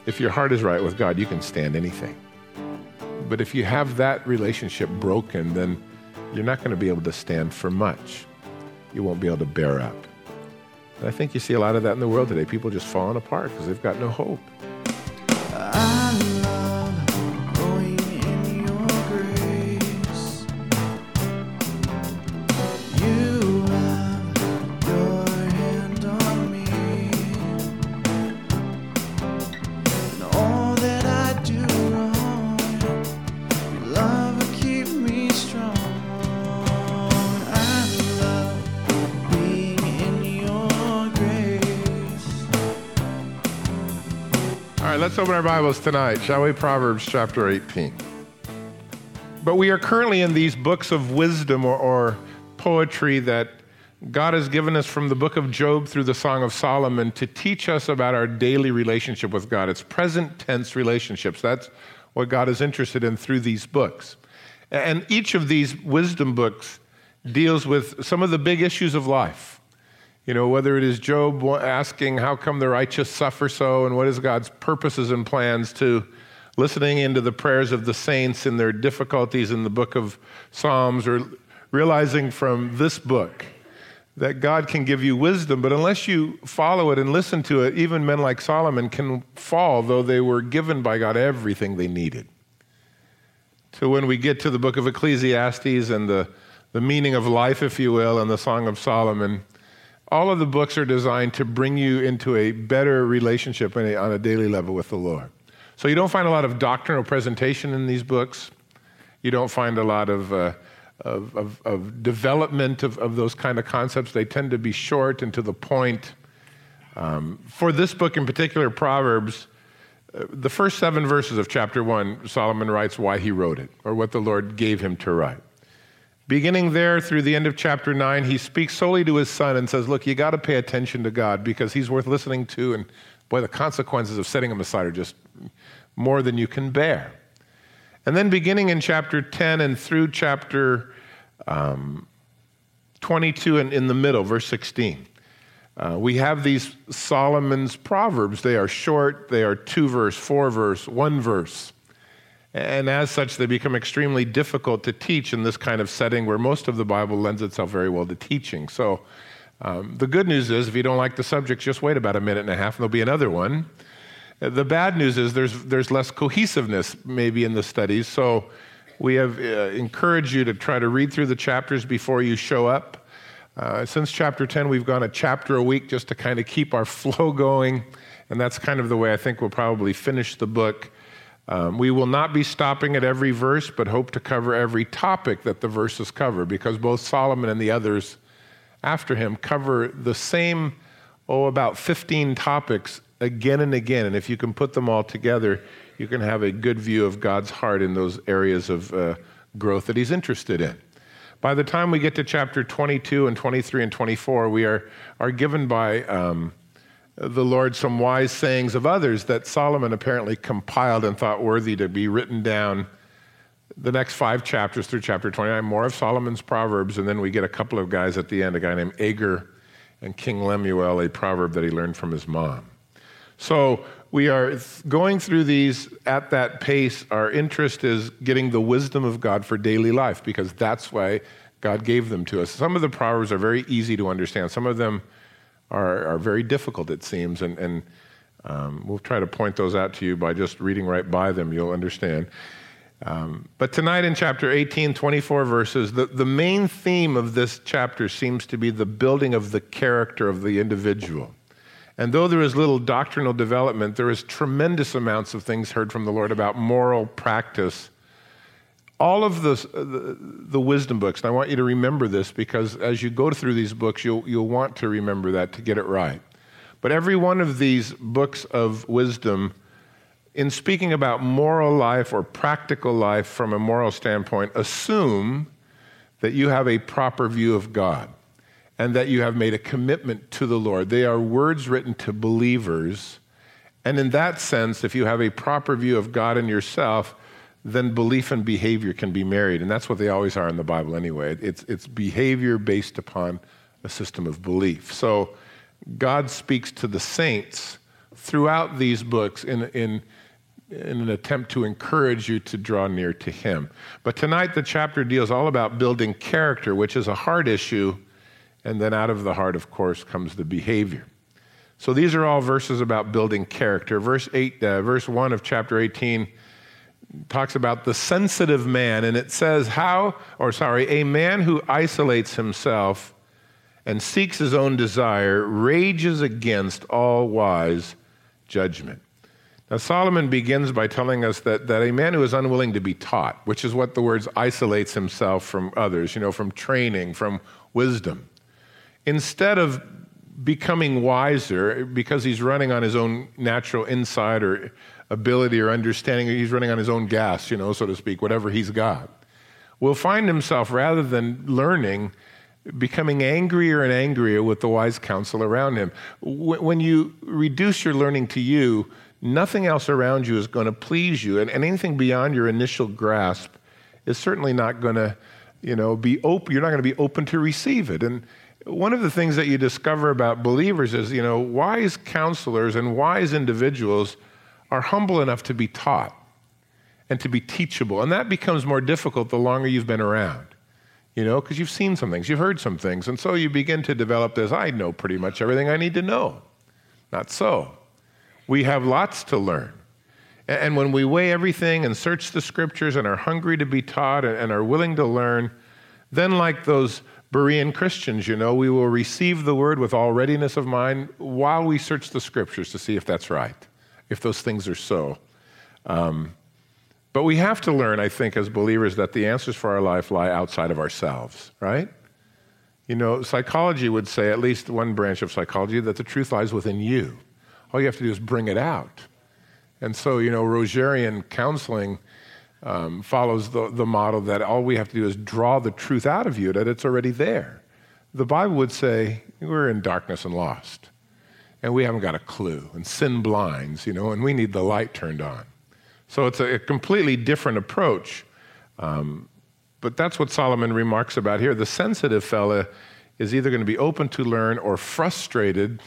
If your heart is right with God, you can stand anything. But if you have that relationship broken, then you're not going to be able to stand for much. You won't be able to bear up. And I think you see a lot of that in the world today. People just falling apart because they've got no hope. I love growing in your grace. You have your hand on me. And all that I do wrong, your love will keep me strong. I love being in your grace. All right, let's open our Bibles tonight, shall we? Proverbs chapter 18. But we are currently in these books of wisdom or poetry that God has given us from the book of Job through the Song of Solomon to teach us about our daily relationship with God. It's present tense relationships. That's what God is interested in through these books. And each of these wisdom books deals with some of the big issues of life. You know, whether it is Job asking, how come the righteous suffer so, and what is God's purposes and plans, to listening into the prayers of the saints in their difficulties in the book of Psalms, or realizing from this book that God can give you wisdom, but unless you follow it and listen to it, even men like Solomon can fall, though they were given by God everything they needed. So when we get to the book of Ecclesiastes and the meaning of life, if you will, and the Song of Solomon, all of the books are designed to bring you into a better relationship on a daily level with the Lord. So you don't find a lot of doctrinal presentation in these books. You don't find a lot of development of those kind of concepts. They tend to be short and to the point. For this book in particular, Proverbs, the first 7 verses of chapter 1, Solomon writes why he wrote it, or what the Lord gave him to write. Beginning there through the end of chapter 9, he speaks solely to his son and says, look, you got to pay attention to God because he's worth listening to, and boy, the consequences of setting him aside are just more than you can bear. And then beginning in chapter 10 and through chapter 22 and in the middle, verse 16, we have these Solomon's Proverbs. They are short, they are 2-verse, 4-verse, 1-verse. And as such, they become extremely difficult to teach in this kind of setting where most of the Bible lends itself very well to teaching. So the good news is, if you don't like the subject, just wait about a minute and a half and there'll be another one. The bad news is there's less cohesiveness maybe in the studies. So we have encouraged you to try to read through the chapters before you show up. Since chapter 10, we've gone a chapter a week just to kind of keep our flow going. And that's kind of the way I think we'll probably finish the book. We will not be stopping at every verse, but hope to cover every topic that the verses cover, because both Solomon and the others after him cover the same, about 15 topics again and again. And if you can put them all together, you can have a good view of God's heart in those areas of growth that he's interested in. By the time we get to chapter 22 and 23 and 24, we are given by the Lord some wise sayings of others that Solomon apparently compiled and thought worthy to be written down. The next 5 chapters through chapter 29, more of Solomon's Proverbs, and then we get a couple of guys at the end, a guy named Agur and King Lemuel, a proverb that he learned from his mom. So we are going through these at that pace. Our interest is getting the wisdom of God for daily life, because that's why God gave them to us. Some of the Proverbs are very easy to understand. Some of them are very difficult, it seems, and we'll try to point those out to you by just reading right by them. You'll understand. But tonight in chapter 18, 24 verses, the main theme of this chapter seems to be the building of the character of the individual. And though there is little doctrinal development, there is tremendous amounts of things heard from the Lord about moral practice. All of the wisdom books, and I want you to remember this, because as you go through these books, you'll want to remember that to get it right. But every one of these books of wisdom, in speaking about moral life or practical life from a moral standpoint, assume that you have a proper view of God and that you have made a commitment to the Lord. They are words written to believers. And in that sense, if you have a proper view of God and yourself, then belief and behavior can be married. And that's what they always are in the Bible anyway. It's behavior based upon a system of belief. So God speaks to the saints throughout these books in an attempt to encourage you to draw near to him. But tonight the chapter deals all about building character, which is a heart issue, and then out of the heart, of course, comes the behavior. So these are all verses about building character. Verse 1 of chapter 18 talks about the sensitive man, and it says a man who isolates himself and seeks his own desire rages against all wise judgment. Now, Solomon begins by telling us that a man who is unwilling to be taught, which is what the words isolates himself from others, from training, from wisdom, instead of becoming wiser because he's running on his own natural insight or ability or understanding, he's running on his own gas, so to speak, whatever he's got, will find himself, rather than learning, becoming angrier and angrier with the wise counsel around him. When you reduce your learning to you, nothing else around you is going to please you, and anything beyond your initial grasp is certainly not going to, be open. You're not going to be open to receive it. And one of the things that you discover about believers is, wise counselors and wise individuals are humble enough to be taught and to be teachable, and that becomes more difficult the longer you've been around. Because you've seen some things, you've heard some things, and so you begin to develop this, I know pretty much everything I need to know. Not so. We have lots to learn. And when we weigh everything and search the scriptures and are hungry to be taught and are willing to learn, then like those Berean Christians, we will receive the word with all readiness of mind while we search the scriptures to see if that's right, if those things are so. But we have to learn, I think, as believers, that the answers for our life lie outside of ourselves, right? Psychology would say, at least one branch of psychology, that the truth lies within you. All you have to do is bring it out. And so, Rogerian counseling follows the model that all we have to do is draw the truth out of you, that it's already there. The Bible would say, we're in darkness and lost, and we haven't got a clue, and sin blinds, and we need the light turned on. So it's a completely different approach. But that's what Solomon remarks about here. The sensitive fella is either going to be open to learn or frustrated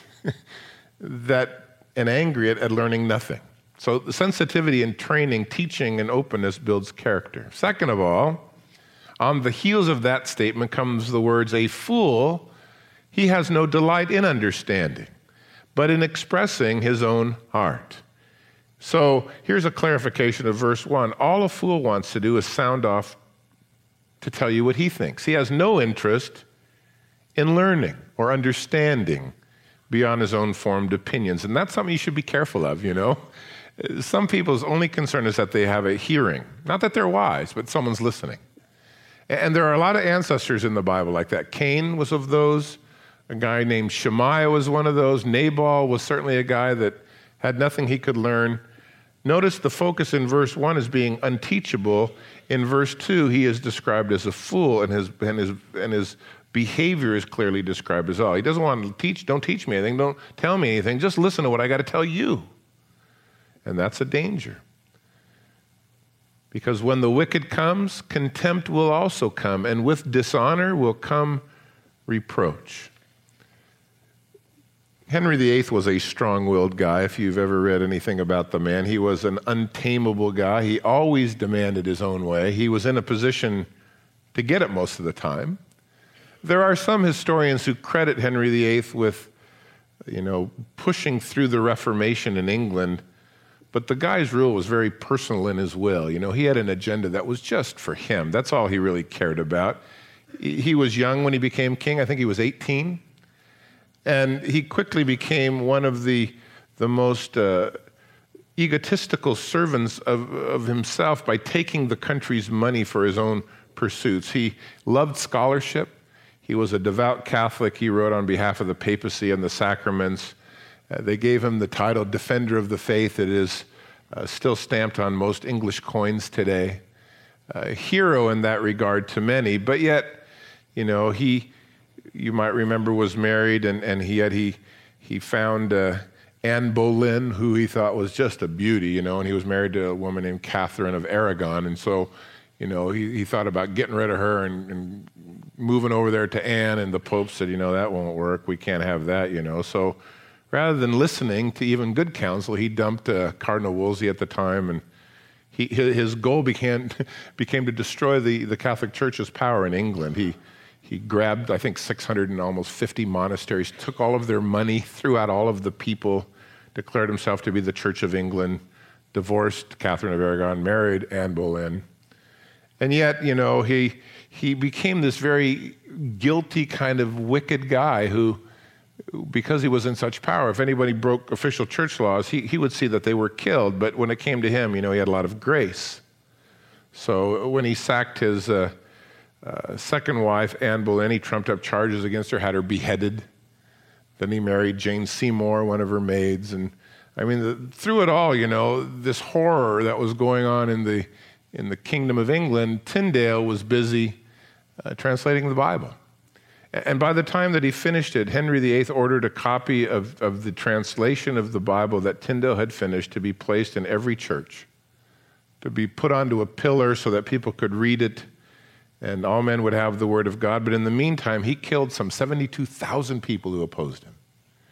and angry at learning nothing. So the sensitivity and training, teaching, and openness builds character. Second of all, on the heels of that statement comes the words, a fool, he has no delight in understanding, but in expressing his own heart. So here's a clarification of verse 1. All a fool wants to do is sound off to tell you what he thinks. He has no interest in learning or understanding beyond his own formed opinions. And that's something you should be careful of, Some people's only concern is that they have a hearing. Not that they're wise, but someone's listening. And there are a lot of ancestors in the Bible like that. Cain was of those. A guy named Shemaiah was one of those. Nabal was certainly a guy that had nothing he could learn. Notice the focus in verse 1 is being unteachable. In verse 2, he is described as a fool, and his behavior is clearly described as all. He doesn't want to teach. Don't teach me anything. Don't tell me anything. Just listen to what I got to tell you. And that's a danger. Because when the wicked comes, contempt will also come, and with dishonor will come reproach. Henry VIII was a strong-willed guy, if you've ever read anything about the man. He was an untamable guy. He always demanded his own way. He was in a position to get it most of the time. There are some historians who credit Henry VIII with, pushing through the Reformation in England, but the guy's rule was very personal in his will. He had an agenda that was just for him. That's all he really cared about. He was young when he became king. I think he was 18. And he quickly became one of the most egotistical servants of himself by taking the country's money for his own pursuits. He loved scholarship. He was a devout Catholic. He wrote on behalf of the papacy and the sacraments. They gave him the title Defender of the Faith. It is still stamped on most English coins today. A hero in that regard to many, but yet, he, you might remember, was married, and he found Anne Boleyn, who he thought was just a beauty, and he was married to a woman named Catherine of Aragon, and so, he thought about getting rid of her and moving over there to Anne, and the Pope said, that won't work, we can't have that, So Rather than listening to even good counsel, he dumped Cardinal Wolsey at the time, and his goal became to destroy the Catholic Church's power in England. He grabbed, I think, 600 and almost 50 monasteries, took all of their money, threw out all of the people, declared himself to be the Church of England, divorced Catherine of Aragon, married Anne Boleyn. And yet, he became this very guilty kind of wicked guy who, because he was in such power, if anybody broke official church laws, he would see that they were killed. But when it came to him, he had a lot of grace. So when he sacked his second wife, Anne Boleyn, he trumped up charges against her, had her beheaded. Then he married Jane Seymour, one of her maids. And through it all, this horror that was going on in the Kingdom of England, Tyndale was busy translating the Bible. And by the time that he finished it, Henry VIII ordered a copy of the translation of the Bible that Tyndale had finished to be placed in every church, to be put onto a pillar so that people could read it and all men would have the word of God. But in the meantime, he killed some 72,000 people who opposed him.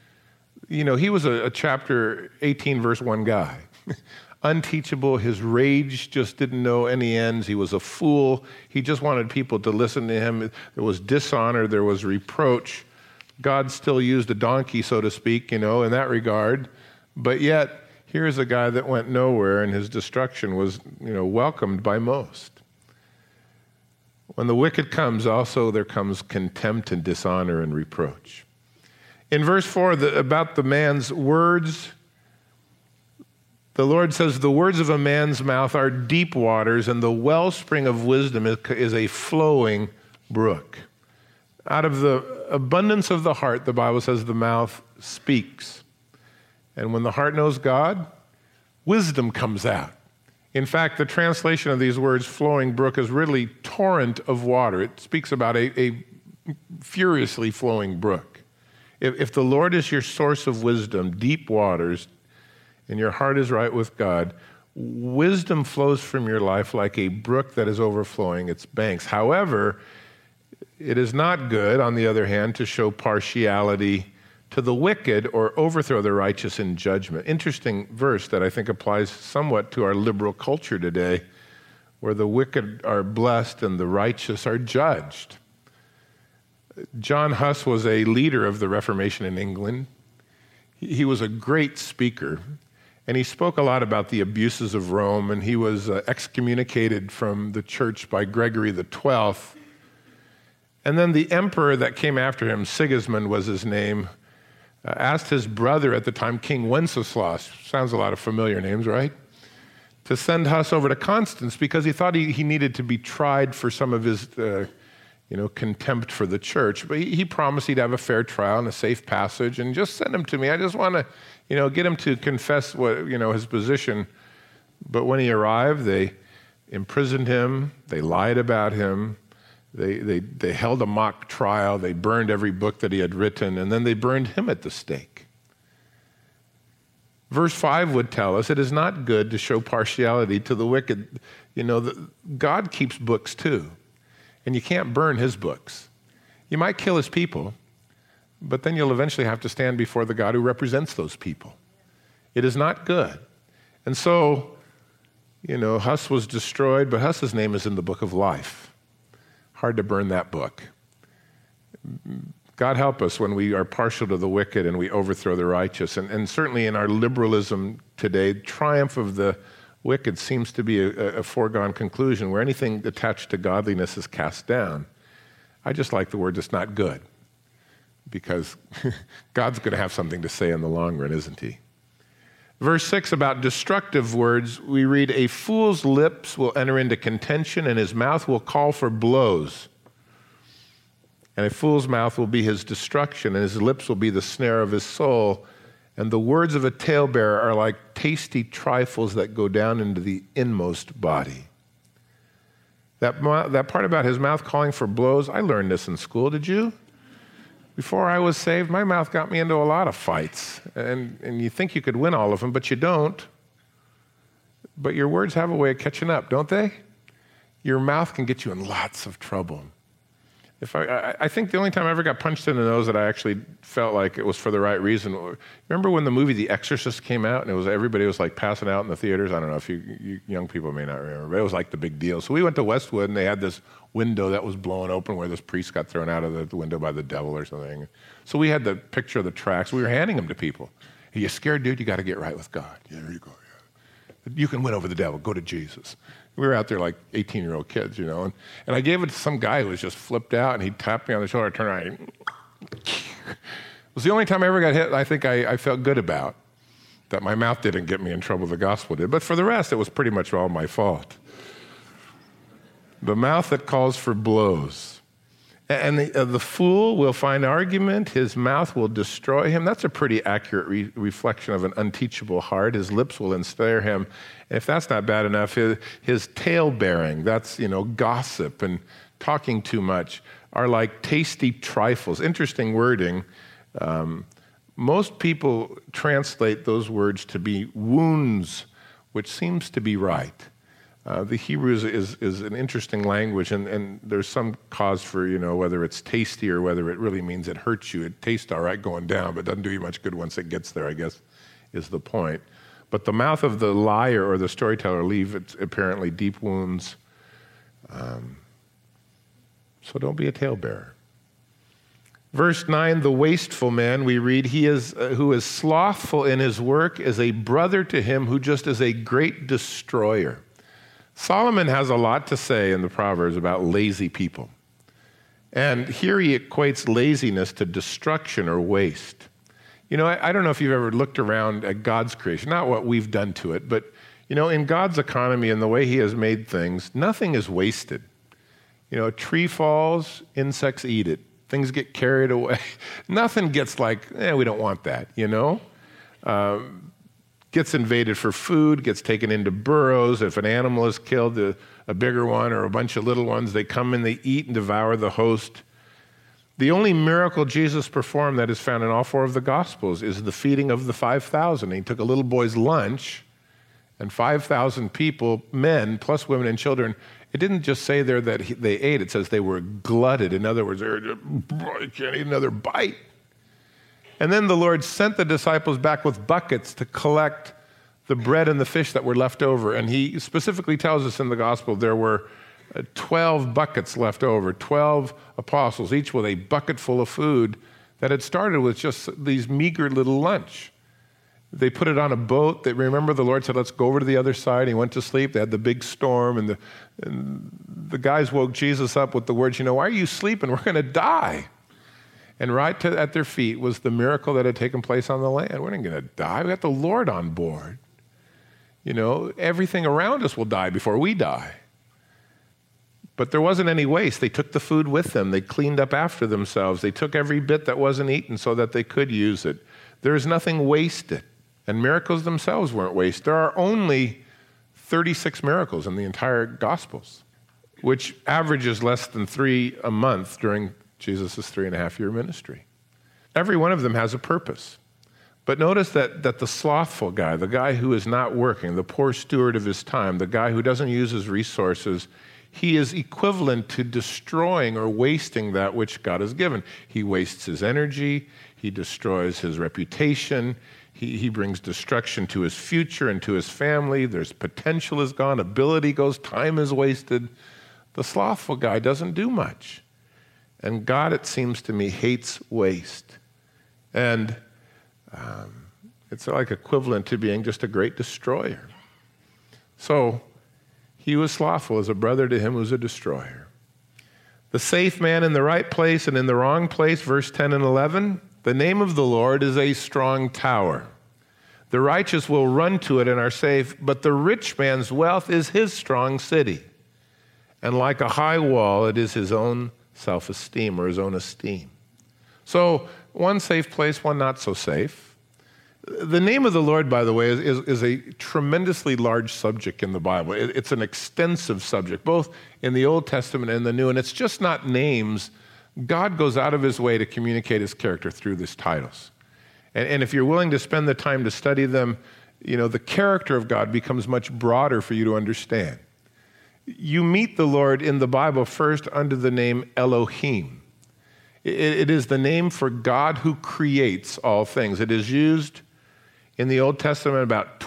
He was a chapter 18, verse 1 guy. Unteachable. His rage just didn't know any ends. He was a fool. He just wanted people to listen to him. There was dishonor. There was reproach. God still used a donkey, so to speak, in that regard. But yet, here's a guy that went nowhere, and his destruction was, welcomed by most. When the wicked comes, also there comes contempt and dishonor and reproach. In verse 4, about the man's words, the Lord says, the words of a man's mouth are deep waters, and the wellspring of wisdom is a flowing brook. Out of the abundance of the heart, the Bible says, the mouth speaks. And when the heart knows God, wisdom comes out. In fact, the translation of these words, flowing brook, is really torrent of water. It speaks about a furiously flowing brook. If the Lord is your source of wisdom, deep waters, and your heart is right with God, wisdom flows from your life like a brook that is overflowing its banks. However, it is not good, on the other hand, to show partiality to the wicked or overthrow the righteous in judgment. Interesting verse that I think applies somewhat to our liberal culture today, where the wicked are blessed and the righteous are judged. John Huss was a leader of the Reformation in England. He was a great speaker, and he spoke a lot about the abuses of Rome, and he was excommunicated from the church by Gregory XII. And then the emperor that came after him, Sigismund was his name, asked his brother at the time, King Wenceslaus, sounds a lot of familiar names, right? To send Huss over to Constance because he thought he needed to be tried for some of his contempt for the church. But he promised he'd have a fair trial and a safe passage, and just send him to me. I just want to, get him to confess his position. But when he arrived, they imprisoned him, they lied about him, They held a mock trial, they burned every book that he had written, and then they burned him at the stake. Verse 5 would tell us it is not good to show partiality to the wicked. God keeps books too, and you can't burn his books. You might kill his people, but then you'll eventually have to stand before the God who represents those people. It is not good. And so, Huss was destroyed, but Huss's name is in the book of life. Hard to burn that book. God help us when we are partial to the wicked and we overthrow the righteous. And certainly in our liberalism today, triumph of the wicked seems to be a foregone conclusion where anything attached to godliness is cast down. I just like the word "it's not good," because God's going to have something to say in the long run, isn't he? Verse 6, about destructive words, we read, a fool's lips will enter into contention, and his mouth will call for blows. And a fool's mouth will be his destruction, and his lips will be the snare of his soul. And the words of a talebearer are like tasty trifles that go down into the inmost body. That part about his mouth calling for blows, I learned this in school. Did you? Before I was saved, my mouth got me into a lot of fights. And you think you could win all of them, but you don't. But your words have a way of catching up, don't they? Your mouth can get you in lots of trouble. I think the only time I ever got punched in the nose that I actually felt like it was for the right reason. Remember when the movie The Exorcist came out and everybody was like passing out in the theaters? I don't know if you young people may not remember, but it was like the big deal. So we went to Westwood and they had this window that was blown open where this priest got thrown out of the window by the devil or something. So we had the picture of the tracks. We were handing them to people. Are you scared, dude? You got to get right with God. Yeah, there you go. Yeah. You can win over the devil. Go to Jesus. We were out there like 18-year-old kids, and I gave it to some guy who was just flipped out, and he tapped me on the shoulder. I turned around. It was the only time I ever got hit I think I felt good about, that my mouth didn't get me in trouble, the gospel did. But for the rest, it was pretty much all my fault. The mouth that calls for blows. And the fool will find argument, his mouth will destroy him. That's a pretty accurate reflection of an unteachable heart. His lips will ensnare him. And if that's not bad enough, his tale-bearing, that's, gossip and talking too much, are like tasty trifles. Interesting wording. Most people translate those words to be wounds, which seems to be right. The Hebrew is an interesting language, and there's some cause for, whether it's tasty or whether it really means it hurts you. It tastes all right going down, but doesn't do you much good once it gets there, I guess, is the point. But the mouth of the liar or the storyteller leave apparently deep wounds. So don't be a talebearer. Verse 9, the wasteful man, we read, who is slothful in his work is a brother to him who just is a great destroyer. Solomon has a lot to say in the Proverbs about lazy people. And here he equates laziness to destruction or waste. I don't know if you've ever looked around at God's creation, not what we've done to it, but, in God's economy and the way he has made things, nothing is wasted. A tree falls, insects eat it. Things get carried away. Nothing gets like, we don't want that, Gets invaded for food, gets taken into burrows. If an animal is killed, a bigger one or a bunch of little ones, they come and they eat and devour the host. The only miracle Jesus performed that is found in all four of the Gospels is the feeding of the 5,000. He took a little boy's lunch, and 5,000 people, men, plus women and children, it didn't just say there that they ate. It says they were glutted. In other words, I can't eat another bite. And then the Lord sent the disciples back with buckets to collect the bread and the fish that were left over. And he specifically tells us in the gospel there were 12 buckets left over, 12 apostles, each with a bucket full of food that had started with just these meager little lunch. They put it on a boat. Remember the Lord said, let's go over to the other side. He went to sleep. They had the big storm, and the guys woke Jesus up with the words, why are you sleeping? We're going to die. And right at their feet was the miracle that had taken place on the land. We're not going to die. We got the Lord on board. Everything around us will die before we die. But there wasn't any waste. They took the food with them. They cleaned up after themselves. They took every bit that wasn't eaten so that they could use it. There is nothing wasted. And miracles themselves weren't wasted. There are only 36 miracles in the entire Gospels, which averages less than 3 a month during Jesus' 3.5-year ministry. Every one of them has a purpose. But notice that the slothful guy, the guy who is not working, the poor steward of his time, the guy who doesn't use his resources, he is equivalent to destroying or wasting that which God has given. He wastes his energy. He destroys his reputation. He brings destruction to his future and to his family. There's potential is gone. Ability goes. Time is wasted. The slothful guy doesn't do much. And God, it seems to me, hates waste. And it's like equivalent to being just a great destroyer. So he was slothful as a brother to him who's a destroyer. The safe man in the right place and in the wrong place, verse 10 and 11, the name of the Lord is a strong tower. The righteous will run to it and are safe, but the rich man's wealth is his strong city. And like a high wall, it is his own self-esteem or his own esteem. So one safe place, one not so safe. The name of the Lord, by the way, is a tremendously large subject in the Bible. It's an extensive subject, both in the Old Testament and the New, and it's just not names. God goes out of his way to communicate his character through these titles. And if you're willing to spend the time to study them, the character of God becomes much broader for you to understand. You meet the Lord in the Bible first under the name Elohim. It is the name for God who creates all things. It is used in the Old Testament about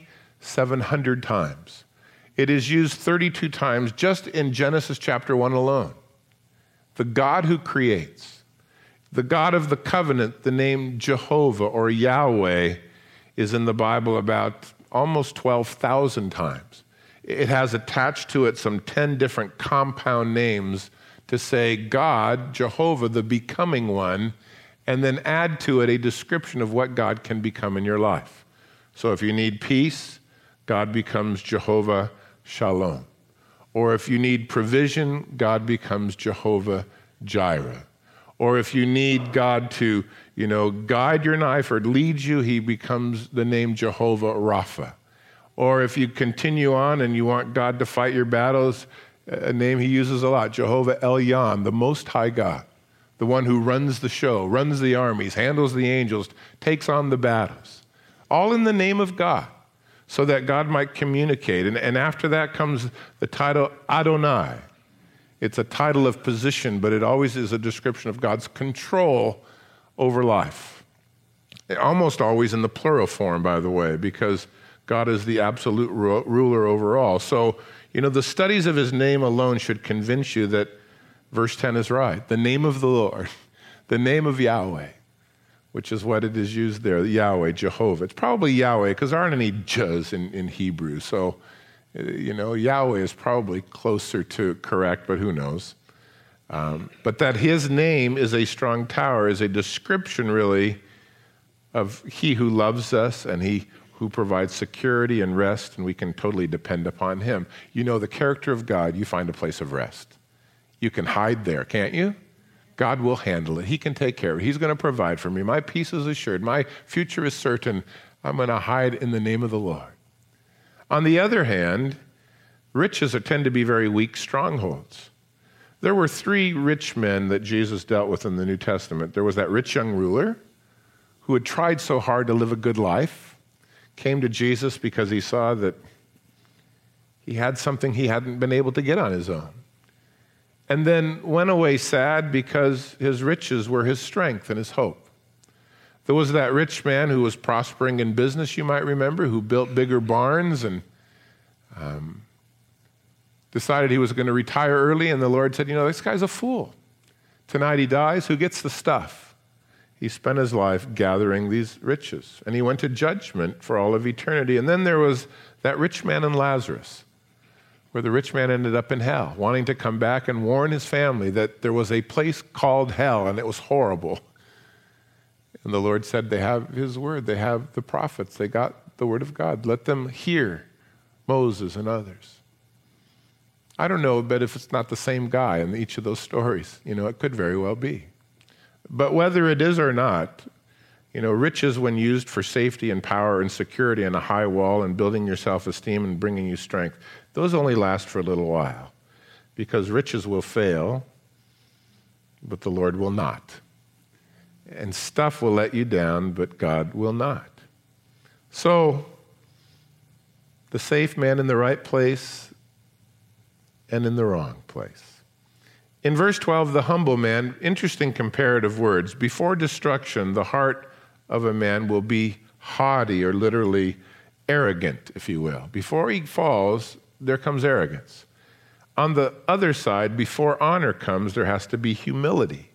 2,700 times. It is used 32 times just in Genesis chapter 1 alone. The God who creates. The God of the covenant, the name Jehovah or Yahweh, is in the Bible about almost 12,000 times. It has attached to it some 10 different compound names to say God, Jehovah, the becoming one, and then add to it a description of what God can become in your life. So if you need peace, God becomes Jehovah Shalom. Or if you need provision, God becomes Jehovah Jireh. Or if you need God to, guide your life or lead you, he becomes the name Jehovah Rapha. Or if you continue on and you want God to fight your battles, a name he uses a lot, Jehovah Elyon, the Most High God, the one who runs the show, runs the armies, handles the angels, takes on the battles, all in the name of God, so that God might communicate. And after that comes the title Adonai. It's a title of position, but it always is a description of God's control over life. Almost always in the plural form, by the way, because God is the absolute ruler over all. So, the studies of his name alone should convince you that verse 10 is right. The name of the Lord, the name of Yahweh, which is what it is used there, Yahweh, Jehovah. It's probably Yahweh because there aren't any J's in Hebrew. So, Yahweh is probably closer to correct, but who knows? But that his name is a strong tower is a description, really, of he who loves us and he who provides security and rest, and we can totally depend upon him. The character of God, you find a place of rest. You can hide there, can't you? God will handle it. He can take care of it. He's going to provide for me. My peace is assured. My future is certain. I'm going to hide in the name of the Lord. On the other hand, riches tend to be very weak strongholds. There were 3 rich men that Jesus dealt with in the New Testament. There was that rich young ruler who had tried so hard to live a good life, came to Jesus because he saw that he had something he hadn't been able to get on his own. And then went away sad because his riches were his strength and his hope. There was that rich man who was prospering in business, you might remember, who built bigger barns and decided he was going to retire early, and the Lord said, this guy's a fool. Tonight he dies, who gets the stuff? He spent his life gathering these riches, and he went to judgment for all of eternity. And then there was that rich man and Lazarus, where the rich man ended up in hell, wanting to come back and warn his family that there was a place called hell, and it was horrible. And the Lord said, they have his word, they have the prophets, they got the word of God. Let them hear Moses and others. I don't know, but if it's not the same guy in each of those stories, it could very well be. But whether it is or not, riches when used for safety and power and security and a high wall and building your self-esteem and bringing you strength, those only last for a little while because riches will fail, but the Lord will not. And stuff will let you down, but God will not. So, the safe man in the right place and in the wrong place. In verse 12, the humble man, interesting comparative words. Before destruction, the heart of a man will be haughty or literally arrogant, if you will. Before he falls, there comes arrogance. On the other side, before honor comes, there has to be humility.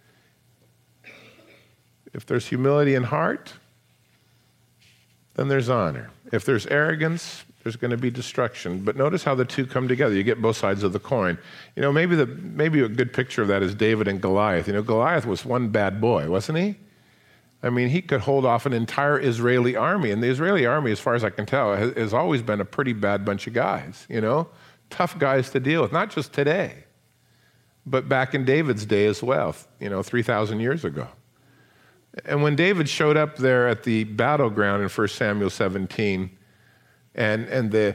If there's humility in heart, then there's honor. If there's arrogance, there's going to be destruction. But notice how the two come together. You get both sides of the coin. Maybe a good picture of that is David and Goliath. Goliath was one bad boy, wasn't he? I mean, he could hold off an entire Israeli army. And the Israeli army, as far as I can tell, has always been a pretty bad bunch of guys, tough guys to deal with, not just today, but back in David's day as well, 3,000 years ago. And when David showed up there at the battleground in 1 Samuel 17, and the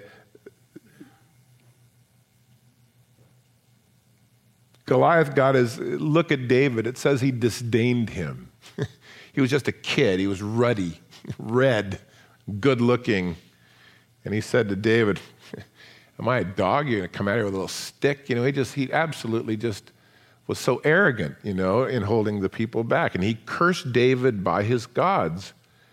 Goliath got his look at David, it says he disdained him. He was just a kid. He was ruddy, red, good looking. And he said to David, Am I a dog? You're going to come at me with a little stick? He absolutely just was so arrogant, in holding the people back. And he cursed David by his gods.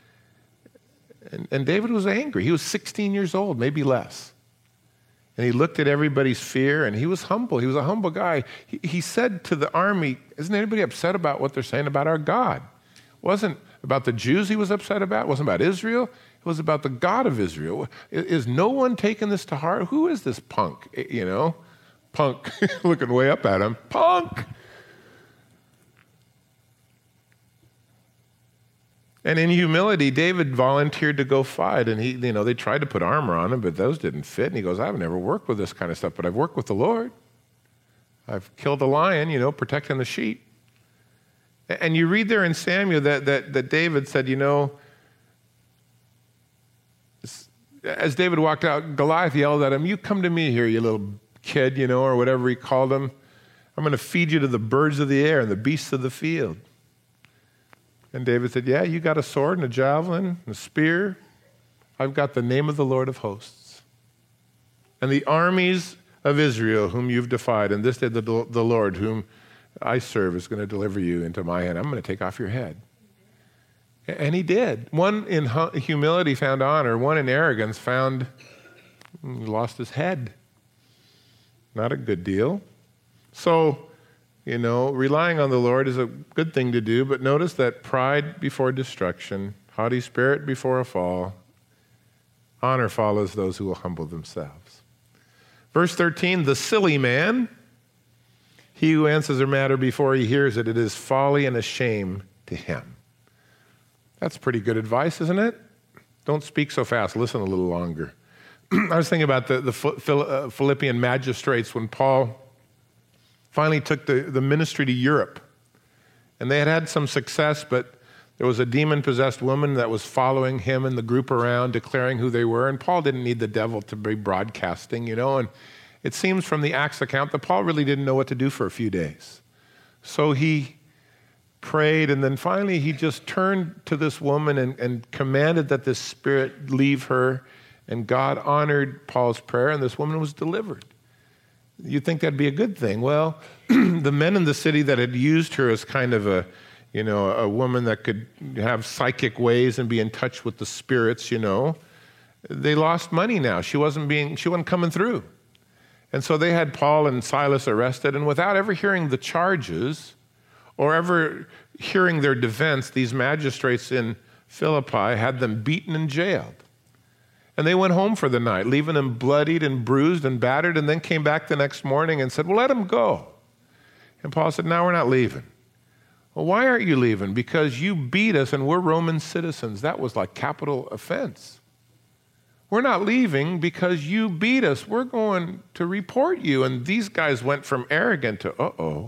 And David was angry. He was 16 years old, maybe less. And he looked at everybody's fear, and he was humble. He was a humble guy. He said to the army, isn't anybody upset about what they're saying about our God? It wasn't about the Jews he was upset about. It wasn't about Israel. It was about the God of Israel. Is no one taking this to heart? Who is this punk? Punk, looking way up at him. Punk! And in humility, David volunteered to go fight. And they tried to put armor on him, but those didn't fit. And he goes, I've never worked with this kind of stuff, but I've worked with the Lord. I've killed a lion, protecting the sheep. And you read there in Samuel that David said, as David walked out, Goliath yelled at him, you come to me here, you little kid, or whatever he called him. I'm going to feed you to the birds of the air and the beasts of the field. And David said, yeah, you got a sword and a javelin and a spear. I've got the name of the Lord of hosts. And the armies of Israel whom you've defied, and this day the Lord whom I serve is going to deliver you into my hand. I'm going to take off your head. And he did. One in humility found honor. One in arrogance lost his head. Not a good deal. So, relying on the Lord is a good thing to do, but notice that pride before destruction, haughty spirit before a fall, honor follows those who will humble themselves. Verse 13, the silly man, he who answers a matter before he hears it, it is folly and a shame to him. That's pretty good advice, isn't it? Don't speak so fast. Listen a little longer. I was thinking about the Philippian magistrates when Paul finally took the ministry to Europe. And they had some success, but there was a demon-possessed woman that was following him and the group around, declaring who they were. And Paul didn't need the devil to be broadcasting, And it seems from the Acts account that Paul really didn't know what to do for a few days. So he prayed, and then finally he just turned to this woman and commanded that this spirit leave her. And God honored Paul's prayer, and this woman was delivered. You'd think that'd be a good thing. Well, the men in the city that had used her as kind of a woman that could have psychic ways and be in touch with the spirits, they lost money now. She wasn't coming through. And so they had Paul and Silas arrested, and without ever hearing the charges or ever hearing their defense, these magistrates in Philippi had them beaten and jailed. And they went home for the night, leaving them bloodied and bruised and battered, and then came back the next morning and said, well, let them go. And Paul said, no, we're not leaving. Well, why aren't you leaving? Because you beat us and we're Roman citizens. That was like capital offense. We're not leaving because you beat us. We're going to report you. And these guys went from arrogant to, uh-oh.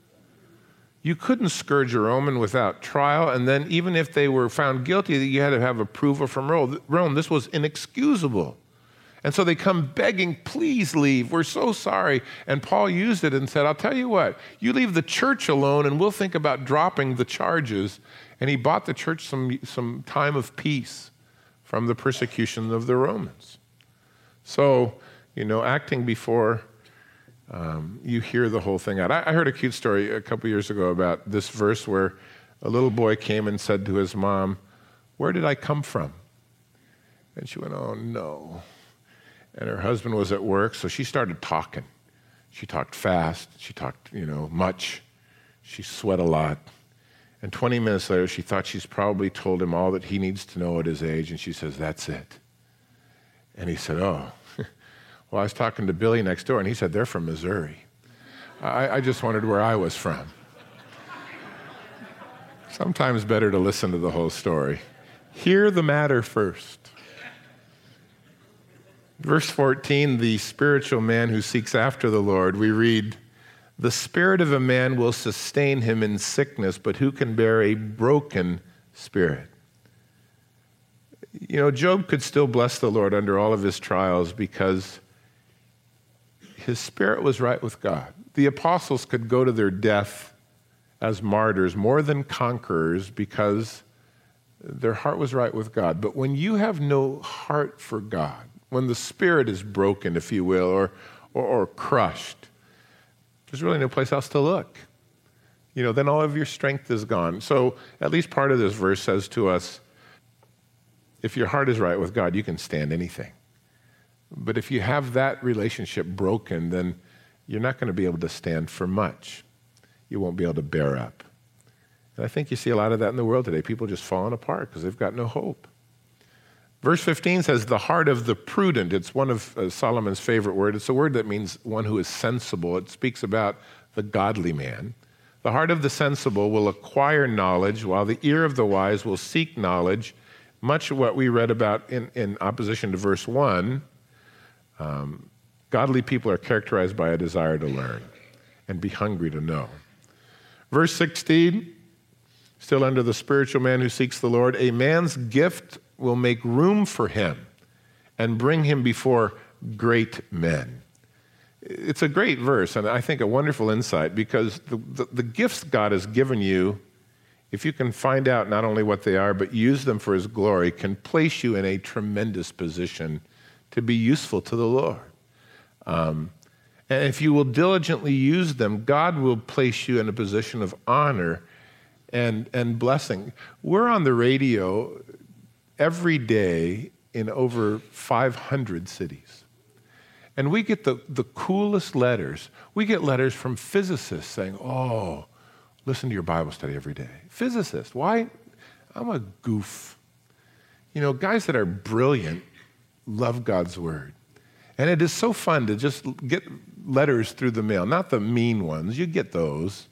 You couldn't scourge a Roman without trial, and then even if they were found guilty, you had to have approval from Rome. This was inexcusable. And so they come begging, please leave. We're so sorry. And Paul used it and said, I'll tell you what, you leave the church alone and we'll think about dropping the charges. And he bought the church some time of peace from the persecution of the Romans. So, acting before you hear the whole thing out. I heard a cute story a couple years ago about this verse where a little boy came and said to his mom, where did I come from? And she went, oh, no. And her husband was at work, so she started talking. She talked fast. She talked, much. She sweat a lot. And 20 minutes later, she thought she's probably told him all that he needs to know at his age, and she says, that's it. And he said, oh. Well, I was talking to Billy next door, and he said, they're from Missouri. I just wondered where I was from. Sometimes better to listen to the whole story. Hear the matter first. Verse 14, the spiritual man who seeks after the Lord, we read, the spirit of a man will sustain him in sickness, but who can bear a broken spirit? Job could still bless the Lord under all of his trials because his spirit was right with God. The apostles could go to their death as martyrs more than conquerors because their heart was right with God. But when you have no heart for God, when the spirit is broken, if you will, or crushed, there's really no place else to look. Then all of your strength is gone. So at least part of this verse says to us, if your heart is right with God, you can stand anything. But if you have that relationship broken, then you're not going to be able to stand for much. You won't be able to bear up. And I think you see a lot of that in the world today. People just falling apart because they've got no hope. Verse 15 says, the heart of the prudent. It's one of Solomon's favorite words. It's a word that means one who is sensible. It speaks about the godly man. The heart of the sensible will acquire knowledge, while the ear of the wise will seek knowledge. Much of what we read about in opposition to verse 1, godly people are characterized by a desire to learn and be hungry to know. Verse 16, still under the spiritual man who seeks the Lord, a man's gift will make room for him and bring him before great men. It's a great verse, and I think a wonderful insight, because the gifts God has given you, if you can find out not only what they are, but use them for his glory, can place you in a tremendous position to be useful to the Lord. And if you will diligently use them, God will place you in a position of honor and blessing. We're on the radio every day in over 500 cities. And we get the coolest letters. We get letters from physicists saying, oh, listen to your Bible study every day. Physicists, why? I'm a goof. Guys that are brilliant love God's word. And it is so fun to just get letters through the mail, not the mean ones. You get those.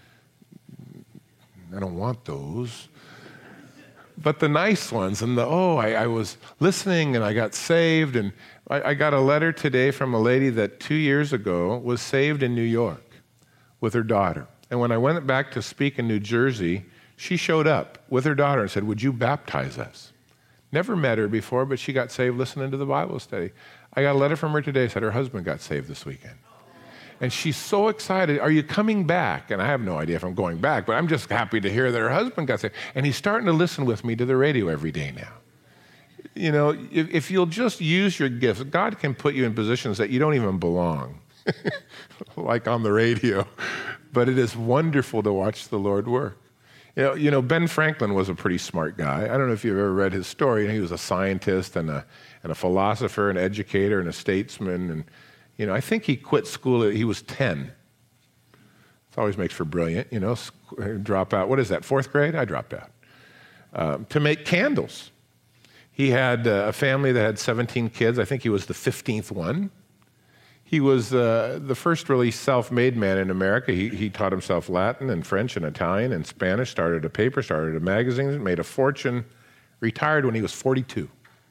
I don't want those. But the nice ones, and I was listening and I got saved, and I got a letter today from a lady that 2 years ago was saved in New York with her daughter. And when I went back to speak in New Jersey, she showed up with her daughter and said, would you baptize us? Never met her before, but she got saved listening to the Bible study. I got a letter from her today, said her husband got saved this weekend. And she's so excited. Are you coming back? And I have no idea if I'm going back, but I'm just happy to hear that her husband got saved. And he's starting to listen with me to the radio every day now. If you'll just use your gifts, God can put you in positions that you don't even belong, like on the radio. But it is wonderful to watch the Lord work. Ben Franklin was a pretty smart guy. I don't know if you've ever read his story. He was a scientist and a philosopher, an educator, and a statesman. And I think he quit school. He was 10. It always makes for brilliant. Drop out. What is that? 4th grade? I dropped out to make candles. He had a family that had 17 kids. I think he was the 15th one. He was the first really self-made man in America. He taught himself Latin and French and Italian and Spanish, started a paper, started a magazine, made a fortune, retired when he was 42.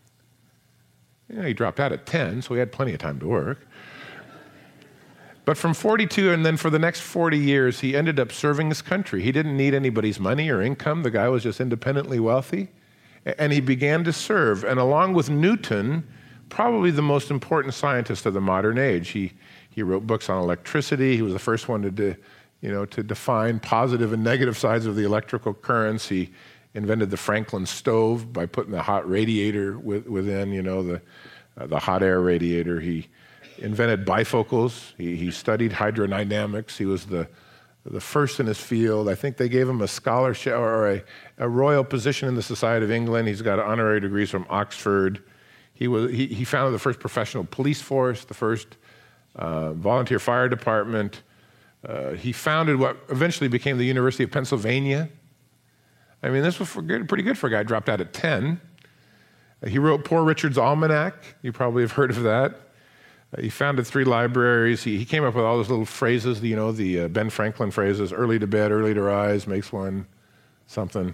He dropped out at 10, so he had plenty of time to work. But from 42 and then for the next 40 years, he ended up serving his country. He didn't need anybody's money or income. The guy was just independently wealthy. And he began to serve. And along with Newton, probably the most important scientist of the modern age, he wrote books on electricity. He was the first one to define positive and negative sides of the electrical currents. He invented the Franklin stove by putting the hot radiator within, the hot air radiator. He invented bifocals. He studied hydrodynamics. He was the first in his field. I think they gave him a scholarship or a royal position in the Society of England. He's got honorary degrees from Oxford. He founded the first professional police force, the first volunteer fire department. He founded what eventually became the University of Pennsylvania. I mean, this was pretty good for a guy who dropped out at 10. He wrote Poor Richard's Almanac. You probably have heard of that. He founded 3 libraries. He came up with all those little phrases, the Ben Franklin phrases, early to bed, early to rise, makes one something.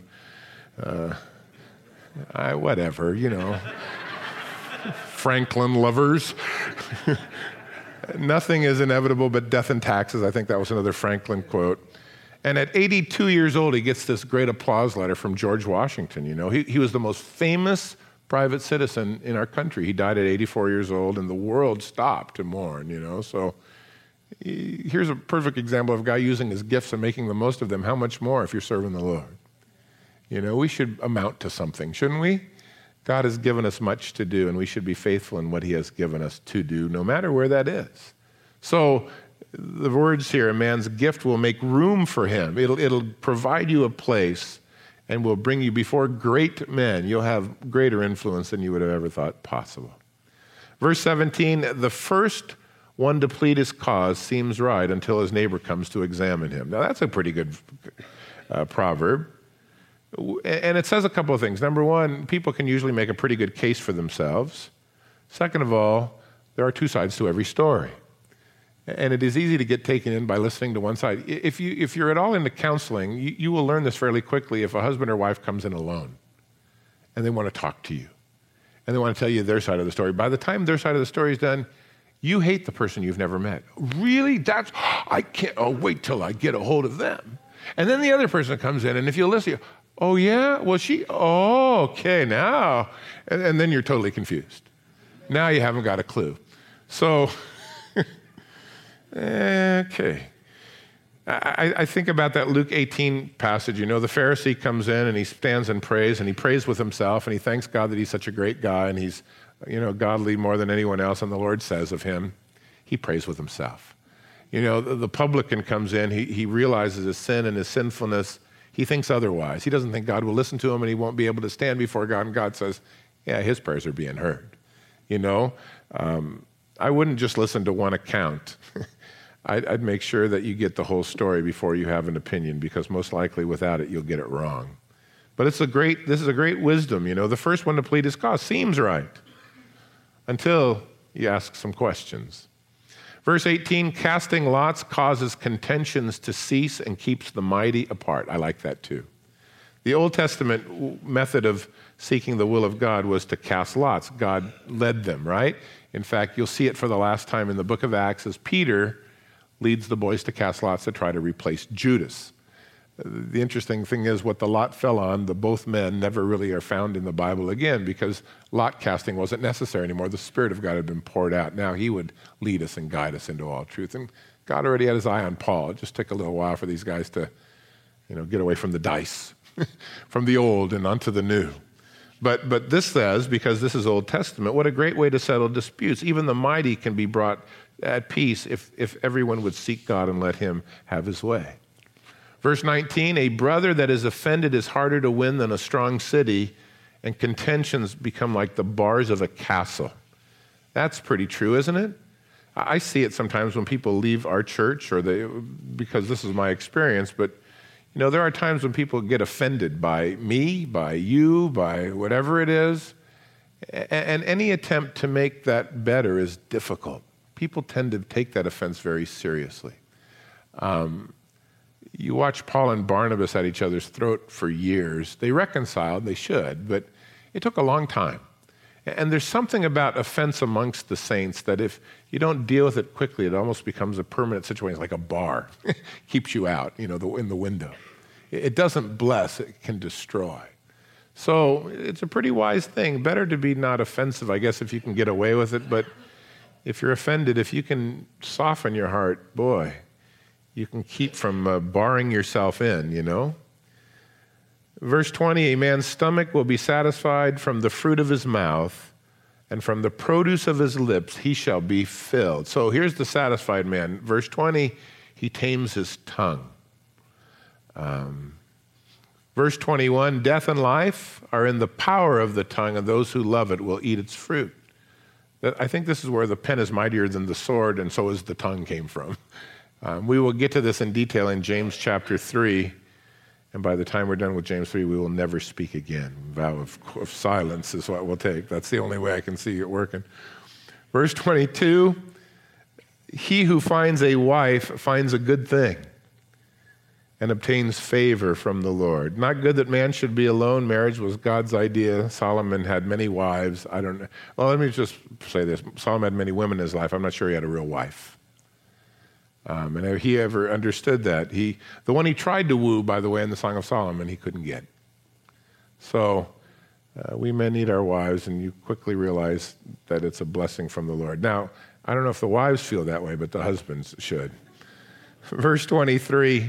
Whatever. Franklin lovers. Nothing is inevitable but death and taxes. I think that was another Franklin quote. And at 82 years old, he gets this great applause letter from George Washington. He was the most famous private citizen in our country. He died at 84 years old, and the world stopped to mourn, So here's a perfect example of a guy using his gifts and making the most of them. How much more if you're serving the Lord? We should amount to something, shouldn't we? God has given us much to do, and we should be faithful in what he has given us to do, no matter where that is. So the words here, a man's gift will make room for him. It'll provide you a place and will bring you before great men. You'll have greater influence than you would have ever thought possible. Verse 17, the first one to plead his cause seems right until his neighbor comes to examine him. Now that's a pretty good proverb. And it says a couple of things. Number one, people can usually make a pretty good case for themselves. Second of all, there are two sides to every story. And it is easy to get taken in by listening to one side. If you're at all into counseling, you will learn this fairly quickly if a husband or wife comes in alone and they want to talk to you and they want to tell you their side of the story. By the time their side of the story is done, you hate the person you've never met. Really? I can't, wait till I get a hold of them. And then the other person comes in, and if you listen, oh yeah, well okay, now. And then you're totally confused. Now you haven't got a clue. So, okay. I think about that Luke 18 passage. You know, the Pharisee comes in and he stands and prays with himself, and he thanks God that he's such a great guy and he's, godly more than anyone else. And the Lord says of him, he prays with himself. The publican comes in, he realizes his sin and his sinfulness. He thinks otherwise. He doesn't think God will listen to him and he won't be able to stand before God. And God says, yeah, his prayers are being heard. I wouldn't just listen to one account. I'd make sure that you get the whole story before you have an opinion, because most likely without it, you'll get it wrong. But this is a great wisdom. The first one to plead his cause seems right until you ask some questions. Verse 18, casting lots causes contentions to cease and keeps the mighty apart. I like that too. The Old Testament method of seeking the will of God was to cast lots. God led them, right? In fact, you'll see it for the last time in the book of Acts as Peter leads the boys to cast lots to try to replace Judas. The interesting thing is what the lot fell on, the both men never really are found in the Bible again, because lot casting wasn't necessary anymore. The Spirit of God had been poured out. Now he would lead us and guide us into all truth. And God already had his eye on Paul. It just took a little while for these guys to, get away from the dice, from the old and onto the new. But this says, because this is Old Testament, what a great way to settle disputes. Even the mighty can be brought at peace if everyone would seek God and let him have his way. Verse 19, a brother that is offended is harder to win than a strong city, and contentions become like the bars of a castle. That's pretty true, isn't it? I see it sometimes when people leave our church, because this is my experience, but there are times when people get offended by me, by you, by whatever it is, and any attempt to make that better is difficult. People tend to take that offense very seriously. You watch Paul and Barnabas at each other's throat for years. They reconciled, they should, but it took a long time. And there's something about offense amongst the saints that if you don't deal with it quickly, it almost becomes a permanent situation, like a bar. Keeps you out, in the window. It doesn't bless, it can destroy. So it's a pretty wise thing. Better to be not offensive, I guess, if you can get away with it. But if you're offended, if you can soften your heart, boy, you can keep from barring yourself in, Verse 20, a man's stomach will be satisfied from the fruit of his mouth, and from the produce of his lips he shall be filled. So here's the satisfied man. Verse 20, he tames his tongue. Verse 21, death and life are in the power of the tongue, and those who love it will eat its fruit. I think this is where the pen is mightier than the sword, and so is the tongue came from. We will get to this in detail in James chapter 3, and by the time we're done with James 3, we will never speak again. Vow of silence is what we'll take. That's the only way I can see it working. Verse 22, he who finds a wife finds a good thing and obtains favor from the Lord. Not good that man should be alone. Marriage was God's idea. Solomon had many wives. I don't know. Well, let me just say this. Solomon had many women in his life. I'm not sure he had a real wife. And if he ever understood that, the one he tried to woo, by the way, in the Song of Solomon, he couldn't get. So we men need our wives, and you quickly realize that it's a blessing from the Lord. Now, I don't know if the wives feel that way, but the husbands should. Verse 23,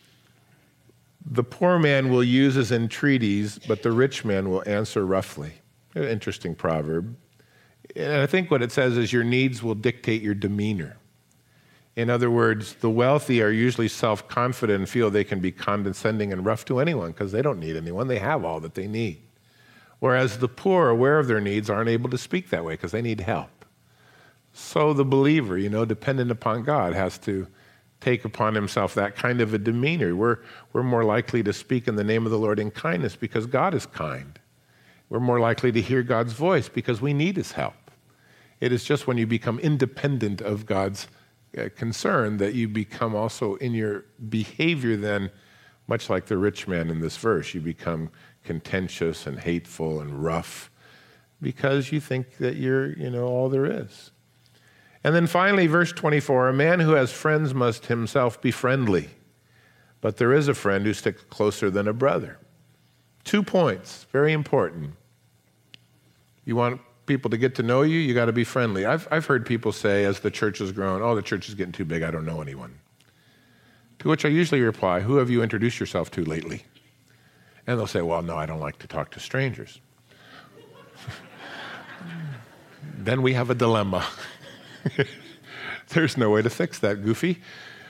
the poor man will use his entreaties, but the rich man will answer roughly. An interesting proverb. And I think what it says is your needs will dictate your demeanor. In other words, the wealthy are usually self-confident and feel they can be condescending and rough to anyone because they don't need anyone. They have all that they need. Whereas the poor, aware of their needs, aren't able to speak that way because they need help. So the believer, dependent upon God, has to take upon himself that kind of a demeanor. We're more likely to speak in the name of the Lord in kindness because God is kind. We're more likely to hear God's voice because we need his help. It is just when you become independent of God's concern that you become also in your behavior then, much like the rich man in this verse, you become contentious and hateful and rough because you think that you're, all there is. And then finally, verse 24, a man who has friends must himself be friendly, but there is a friend who sticks closer than a brother. 2 points, very important. You want people to get to know you, you got to be friendly. I've heard people say as the church has grown, the church is getting too big, I don't know anyone. To which I usually reply, who have you introduced yourself to lately? And they'll say, well, no, I don't like to talk to strangers. Then we have a dilemma. There's no way to fix that, Goofy.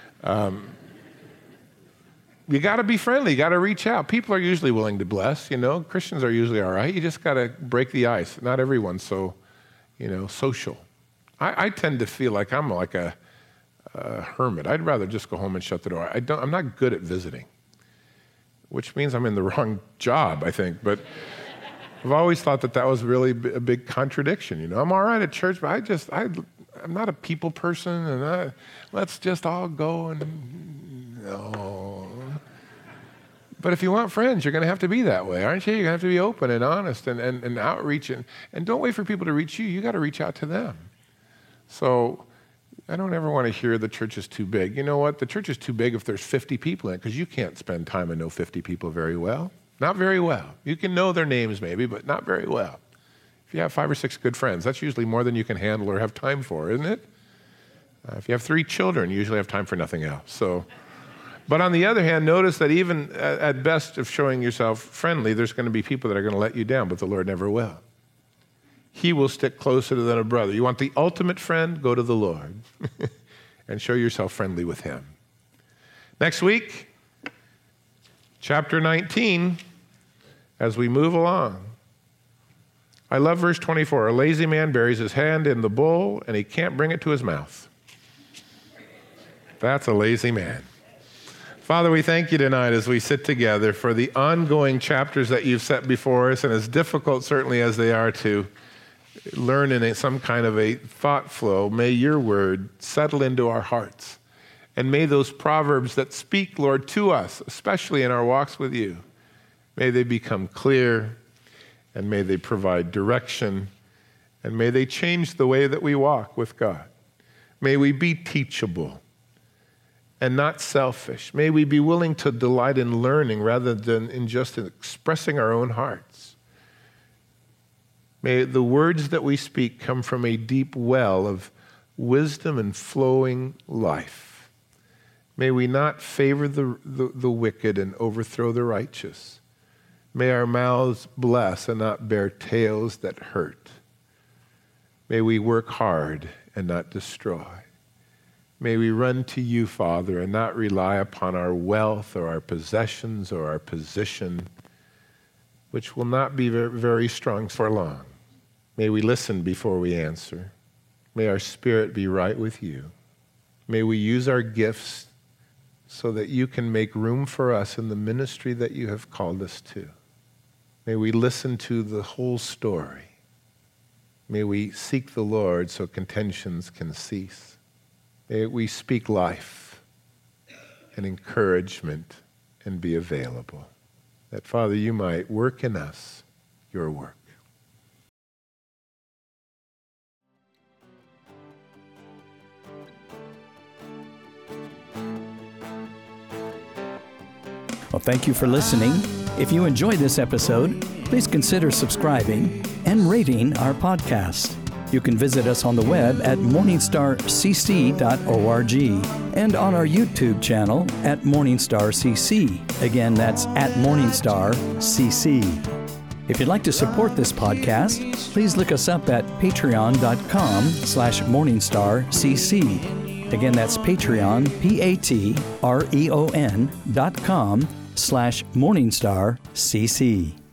You got to be friendly. You got to reach out. People are usually willing to bless, Christians are usually all right. You just got to break the ice. Not everyone's so, social. I tend to feel like I'm like a hermit. I'd rather just go home and shut the door. I'm not good at visiting, which means I'm in the wrong job, I think. But I've always thought that was really a big contradiction. I'm all right at church, but I'm not a people person, and let's just all go and no. But if you want friends, you're going to have to be that way, aren't you? You're going to have to be open and honest and outreach. And don't wait for people to reach you. You got to reach out to them. So I don't ever want to hear the church is too big. You know what? The church is too big if there's 50 people in it because you can't spend time and know 50 people very well. Not very well. You can know their names maybe, but not very well. If you have 5 or 6 good friends, that's usually more than you can handle or have time for, isn't it? If you have 3 children, you usually have time for nothing else. But on the other hand, notice that even at best of showing yourself friendly, there's going to be people that are going to let you down, but the Lord never will. He will stick closer than a brother. You want the ultimate friend? Go to the Lord and show yourself friendly with him. Next week, chapter 19, as we move along. I love verse 24. A lazy man buries his hand in the bowl and he can't bring it to his mouth. That's a lazy man. Father, we thank you tonight as we sit together for the ongoing chapters that you've set before us, and as difficult certainly as they are to learn in some kind of a thought flow, may your word settle into our hearts. And may those proverbs that speak, Lord, to us, especially in our walks with you, may they become clear, and may they provide direction, and may they change the way that we walk with God. May we be teachable and not selfish. May we be willing to delight in learning rather than in just expressing our own hearts. May the words that we speak come from a deep well of wisdom and flowing life. May we not favor the wicked and overthrow the righteous. May our mouths bless and not bear tales that hurt. May we work hard and not destroy. May we run to you, Father, and not rely upon our wealth or our possessions or our position, which will not be very, very strong for long. May we listen before we answer. May our spirit be right with you. May we use our gifts so that you can make room for us in the ministry that you have called us to. May we listen to the whole story. May we seek the Lord so contentions can cease. May we speak life and encouragement and be available. That, Father, you might work in us your work. Well, thank you for listening. If you enjoyed this episode, please consider subscribing and rating our podcast. You can visit us on the web at morningstarcc.org and on our YouTube channel at Morningstar CC. Again, that's at Morningstar CC. If you'd like to support this podcast, please look us up at patreon.com/MorningstarCC. Again, that's Patreon, Patreon.com/MorningstarCC.